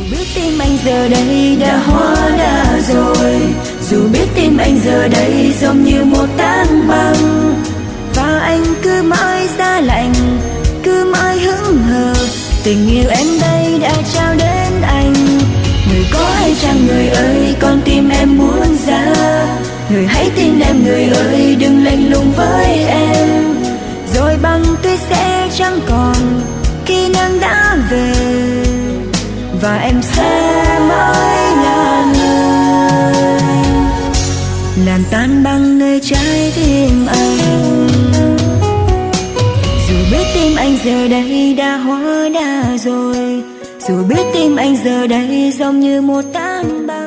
biết tim anh giờ đây đã hóa đá rồi, dù biết tim anh giờ đây giống như một tảng băng, và anh cứ mãi giá lạnh, cứ mãi hững hờ. Tình yêu em đây đã trao đến anh, người có hay chăng người ơi, con tim em muốn ra. Người hãy tin em người ơi, đừng lạnh lùng với em, rồi băng tuyết sẽ chẳng còn khi nắng đã về, và em sẽ mãi là người làm tan băng nơi trái tim anh. Dù biết tim anh giờ đây đã hóa đá rồi, dù biết tim anh giờ đây giống như một tảng băng.